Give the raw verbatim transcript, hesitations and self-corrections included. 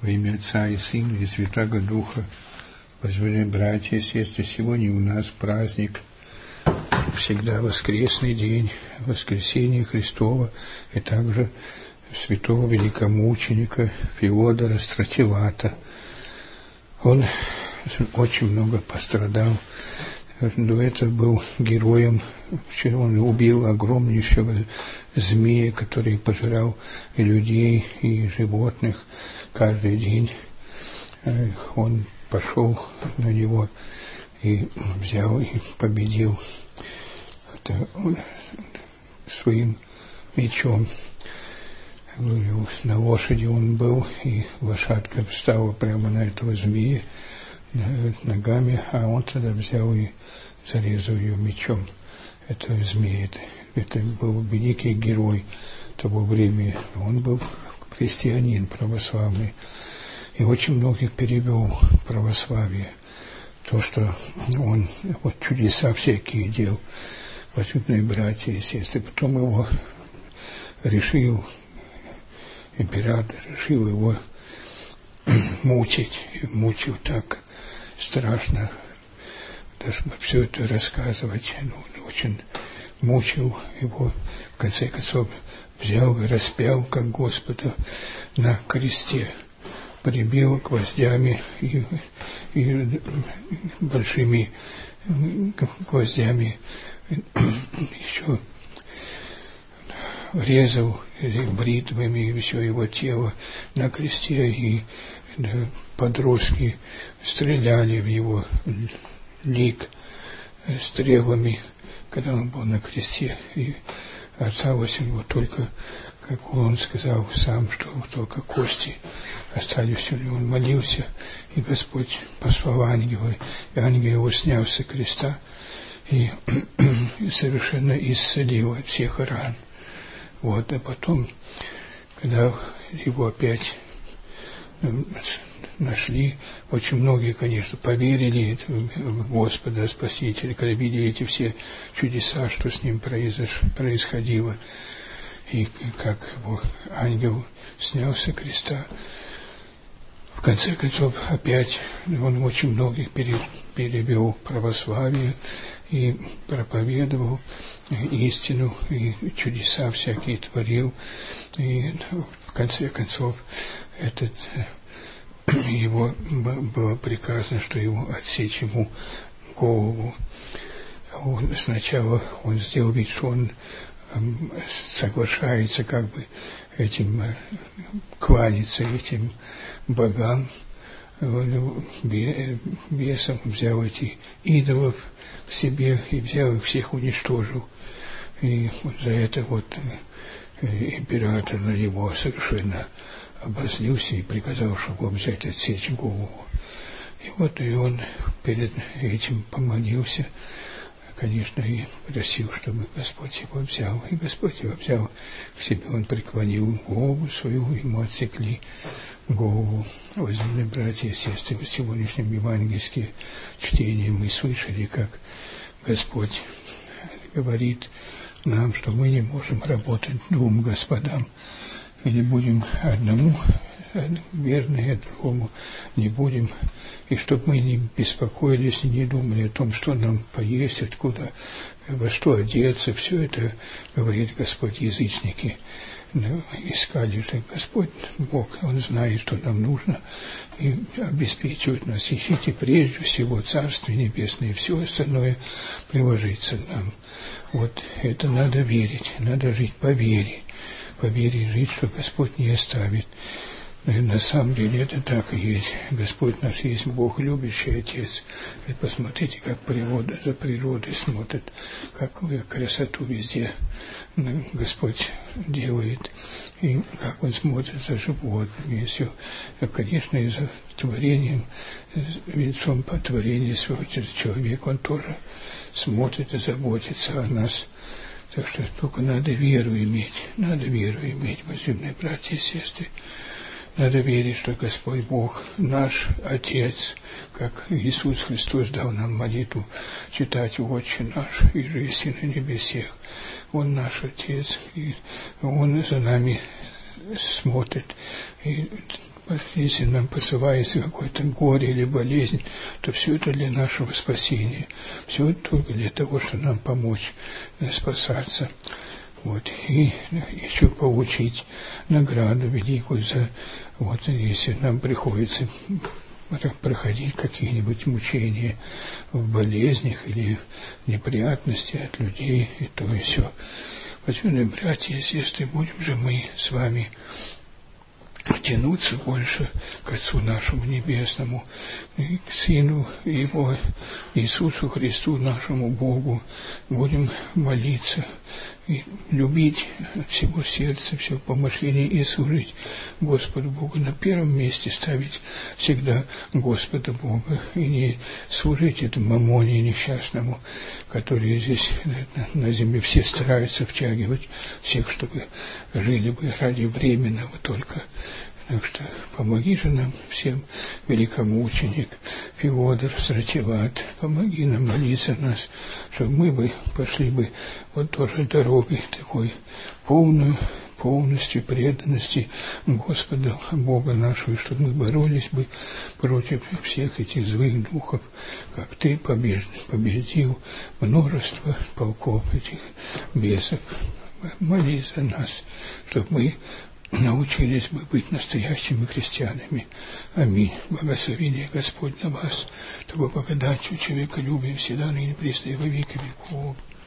Во имя Отца и Сына и Святаго Духа. Возлюбленные братья и сестры, сегодня у нас праздник, всегда воскресный день, воскресение Христова, и также святого великомученика Феодора Стратилата. Он очень много пострадал. До этого был героем, он убил огромнейшего змея, который пожирал и людей, и животных каждый день. Он пошел на него и взял и победил это своим мечом. На лошади он был, и лошадка встала прямо на этого змея ногами, а он тогда взял и зарезал ее мечом, этого змея. Это, это был великий герой того времени. Он был христианин православный и очень многих перевел в православие. То, что он вот чудеса всякие делал, возлюбленные братья и сестры. Потом его решил, император решил его мучить, и мучил так страшно, даже все это рассказывать. Он очень мучил его, в конце концов взял и распял как Господа на кресте, прибил гвоздями и, и большими гвоздями, еще резал бритвами все его тело на кресте, и да, подростки стреляли в его лик стрелами, когда он был на кресте, и осталось у него только, как он сказал сам, что только кости остались у него. Он молился, и Господь послал ангела, и ангел его снял с креста и, и совершенно исцелил от всех ран. Вот, а потом, когда его опять нашли, очень многие, конечно, поверили в Господа Спасителя, когда видели эти все чудеса, что с ним произош... происходило, и как его ангел снял с креста. В конце концов, опять он очень многих перевел в православие и проповедовал истину, и чудеса всякие творил. И в конце концов, этот, его было приказано, что его отсечь ему голову. Он, сначала он сделал вид, что он соглашается как бы этим кланяться этим богам, бесом, взял эти идолов к себе и взял их всех, уничтожил. И вот за это вот император на него совершенно обозлился и приказал, чтобы он взять, отсечь голову. И вот и он перед этим помолился, конечно, и просил, чтобы Господь его взял. И Господь его взял к себе, он преклонил голову свою, ему отсекли голову. Возлюбленные братья и сестры, в сегодняшнем евангельском чтении мы слышали, как Господь говорит нам, что мы не можем работать двум господам, или будем одному верны, а другому не будем, и чтобы мы не беспокоились и не думали о том, что нам поесть, откуда, во что одеться. Все это, говорит Господь, язычники искали. Господь Бог, Он знает, что нам нужно, и обеспечивает нас. Ищите прежде всего Царствие Небесное, и все остальное приложится нам. Вот это надо верить, надо жить по вере, по вере жить, что Господь не оставит. На самом деле это так и есть. Господь наш есть Бог, любящий Отец. И посмотрите, как природа за природой смотрит, какую красоту везде Господь делает, и как Он смотрит за животными, и все. Конечно, и за творением, лицом по творению своего человека Он тоже смотрит и заботится о нас. Так что только надо веру иметь, надо веру иметь, возлюбленные братья и сестры. Надо верить, что Господь Бог наш Отец, как Иисус Христос дал нам молитву читать «Отче наш, и жиси на небесех». Он наш Отец, и Он за нами смотрит. И если нам посылается какое-то горе или болезнь, то все это для нашего спасения. Все это только для того, чтобы нам помочь спасаться. Вот. И еще получить награду великую за, вот, если нам приходится проходить какие-нибудь мучения в болезнях или неприятности от людей, и то и все. Возможно, братья и сестры, будем же мы с вами тянуться больше к Отцу нашему Небесному, и к Сыну Его, Иисусу Христу, нашему Богу. Будем молиться и любить от всего сердца, все помышление и служить Господу Богу. На первом месте ставить всегда Господа Бога и не служить этому мамоне несчастному, который здесь на земле все стараются втягивать всех, чтобы жили бы ради временного только. Так что помоги же нам всем, великомученик Феодор Стратилат, помоги нам молиться нас, чтобы мы бы пошли бы вот тоже дорогой такой полную, полностью преданности Господа Бога нашего, чтобы мы боролись бы против всех этих злых духов, как Ты победил множество полков этих бесов. Молись за нас, чтобы мы научились бы быть настоящими христианами. Аминь. Благословение Господь на вас, чтобы благодатью человеколюбия всегда ныне пресно и во веки веков.